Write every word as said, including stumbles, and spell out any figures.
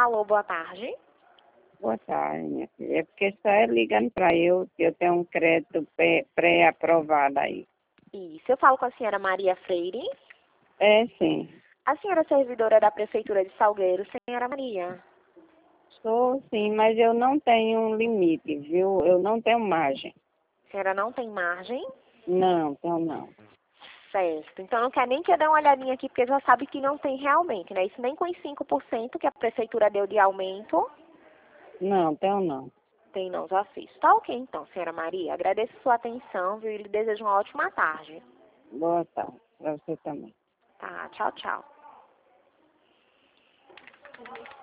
Alô, boa tarde. Boa tarde, minha filha. É porque só é ligando para eu que eu tenho um crédito pré- pré-aprovado aí. Isso, eu falo com a senhora Maria Freire. É, sim. A senhora é servidora da Prefeitura de Salgueiro, senhora Maria. Sou sim, mas eu não tenho um limite, viu? Eu não tenho margem. A senhora não tem margem? Não, tenho não. Certo. Então não quer nem que eu dê uma olhadinha aqui, porque já sabe que não tem realmente, né? Isso nem com os cinco por cento que a Prefeitura deu de aumento. Não, tenho não. Tem não, já fiz. Tá ok então, senhora Maria. Agradeço sua atenção, viu? E lhe desejo uma ótima tarde. Boa tarde. Para você também. Tá, tchau, tchau.